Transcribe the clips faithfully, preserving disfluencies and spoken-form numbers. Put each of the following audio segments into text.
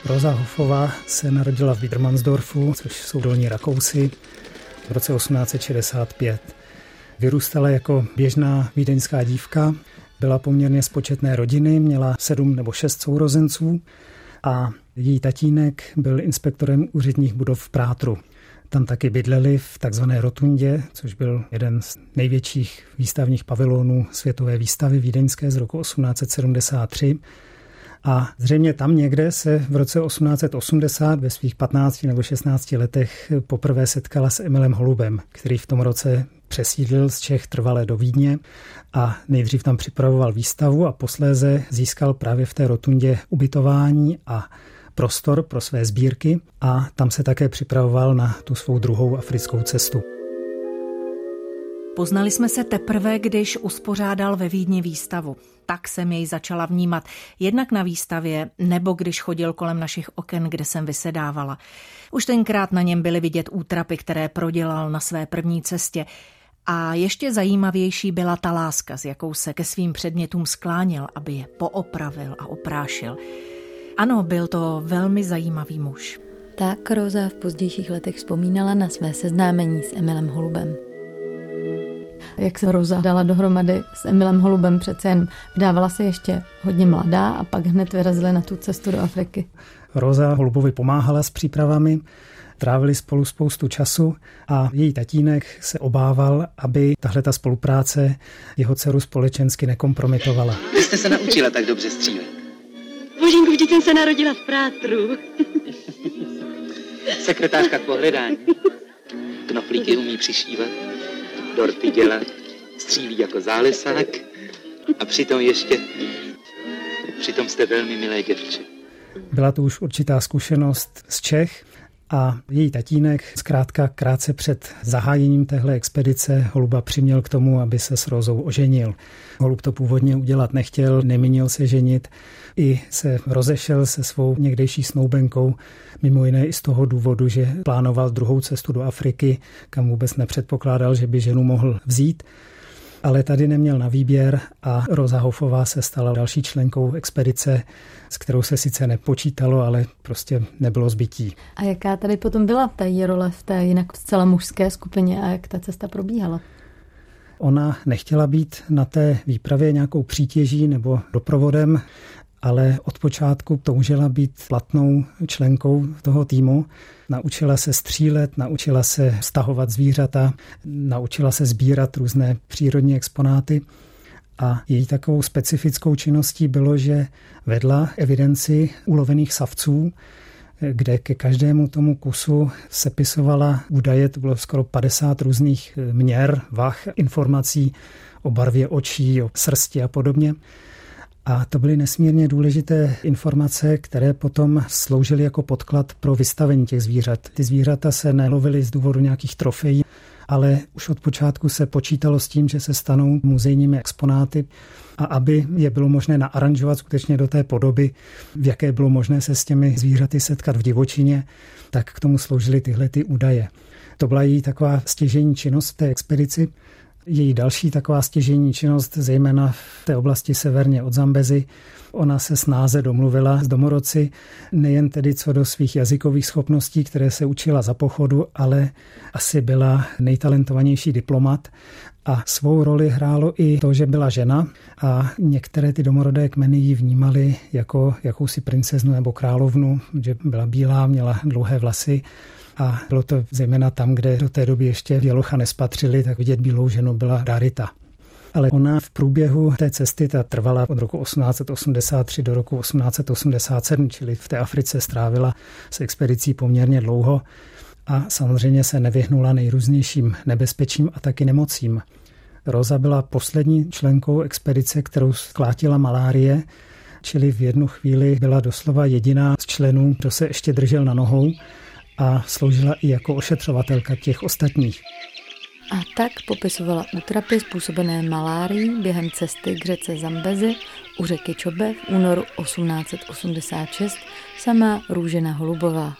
Rosa Hofová se narodila v Widermansdorfu, což jsou Dolní Rakousy, v roce osmnáct set šedesát pět. Vyrůstala jako běžná vídeňská dívka, byla poměrně z početné rodiny, měla sedm nebo šest sourozenců a její tatínek byl inspektorem úředních budov v Prátru. Tam taky bydleli v takzvané Rotundě, což byl jeden z největších výstavních pavilonů světové výstavy vídeňské z roku osmnáct set sedmdesát tři. A zřejmě tam někde se v roce osmnáct set osmdesát ve svých patnácti nebo šestnácti letech poprvé setkala s Emilem Holubem, který v tom roce přesídlil z Čech trvale do Vídně a nejdřív tam připravoval výstavu a posléze získal právě v té Rotundě ubytování a prostor pro své sbírky a tam se také připravoval na tu svou druhou africkou cestu. Poznali jsme se teprve, když uspořádal ve Vídni výstavu. Tak jsem jej začala vnímat, jednak na výstavě, nebo když chodil kolem našich oken, kde jsem vysedávala. Už tenkrát na něm byly vidět útrapy, které prodělal na své první cestě. A ještě zajímavější byla ta láska, s jakou se ke svým předmětům skláněl, aby je poopravil a oprášil. Ano, byl to velmi zajímavý muž. Tak Rosa v pozdějších letech vzpomínala na své seznámení s Emilem Holubem. Jak se Rosa dala dohromady s Emilem Holubem, přece jen vdávala se ještě hodně mladá a pak hned vyrazili na tu cestu do Afriky. Rosa Holubovi pomáhala s přípravami, trávili spolu spoustu času a její tatínek se obával, aby tahle ta spolupráce jeho dceru společensky nekompromitovala. Vy jste se naučila tak dobře střílet. Božínku, vždyť jsem se narodila v Prátru. Sekretářka k pohledání. Knoflíky umí přišívat, dorty dělat, střílí jako zálesák a přitom ještě, přitom jste velmi milé děvče. Byla to už určitá zkušenost z Čech a její tatínek zkrátka krátce před zahájením téhle expedice Holuba přiměl k tomu, aby se s Rozou oženil. Holub to původně udělat nechtěl, nemínil se ženit, i se rozešel se svou někdejší snoubenkou, mimo jiné i z toho důvodu, že plánoval druhou cestu do Afriky, kam vůbec nepředpokládal, že by ženu mohl vzít. Ale tady neměl na výběr a Rosa Hofová se stala další členkou expedice, s kterou se sice nepočítalo, ale prostě nebylo zbytí. A jaká tady potom byla ta její role v té jinak zcela mužské skupině a jak ta cesta probíhala? Ona nechtěla být na té výpravě nějakou přítěží nebo doprovodem, ale od počátku toužila být platnou členkou toho týmu. Naučila se střílet, naučila se stahovat zvířata, naučila se sbírat různé přírodní exponáty a její takovou specifickou činností bylo, že vedla evidenci ulovených savců, kde ke každému tomu kusu sepisovala údaje, to bylo skoro padesát různých měr, vah, informací o barvě očí, o srsti a podobně. A to byly nesmírně důležité informace, které potom sloužily jako podklad pro vystavení těch zvířat. Ty zvířata se nelovily z důvodu nějakých trofejí, ale už od počátku se počítalo s tím, že se stanou muzejními exponáty a aby je bylo možné naaranžovat skutečně do té podoby, v jaké bylo možné se s těmi zvířaty setkat v divočině, tak k tomu sloužily tyhle ty údaje. To byla její taková stěžejní činnost v té expedici. Její další taková stěžejní činnost, zejména v té oblasti severně od Zambezy, ona se snáze domluvila s domorodci, nejen tedy co do svých jazykových schopností, které se učila za pochodu, ale asi byla nejtalentovanější diplomat a svou roli hrálo i to, že byla žena a některé ty domorodé kmeny ji vnímali jako jakousi princeznu nebo královnu, že byla bílá, měla dlouhé vlasy. A bylo to zejména tam, kde do té doby ještě bělocha nespatřili, tak vidět bílou ženu byla rarita. Ale ona v průběhu té cesty, ta trvala od roku osmnáct set osmdesát tři do roku osmnáct set osmdesát sedm, čili v té Africe strávila s expedicí poměrně dlouho a samozřejmě se nevyhnula nejrůznějším nebezpečím a taky nemocím. Rosa byla poslední členkou expedice, kterou sklátila malárie, čili v jednu chvíli byla doslova jediná z členů, kdo se ještě držel na nohou, a sloužila i jako ošetřovatelka těch ostatních. A tak popisovala útrapy způsobené malárií během cesty k řece Zambezi u řeky Čobe v únoru osmnáct set osmdesát šest sama Růžena Holubová.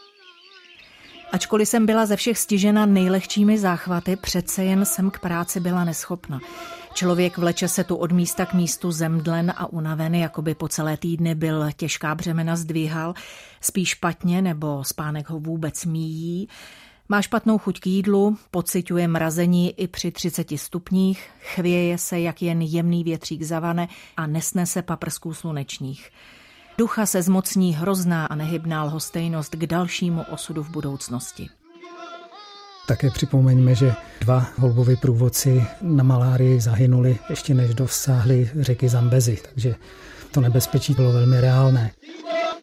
Ačkoliv jsem byla ze všech stižena nejlehčími záchvaty, přece jen jsem k práci byla neschopna. Člověk vleče se tu od místa k místu zemdlen a unaven, jako by po celé týdny byl těžká břemena zdvíhal, spí špatně nebo spánek ho vůbec míjí. Má špatnou chuť k jídlu, pociťuje mrazení i při třiceti stupních, chvěje se, jak jen jemný větřík zavane a nesnese paprsků slunečních. Ducha se zmocní hrozná a nehybná lhostejnost k dalšímu osudu v budoucnosti. Také připomeňme, že dva holubovi průvodci na malárii zahynuli ještě než dosáhli řeky Zambezi, takže to nebezpečí bylo velmi reálné.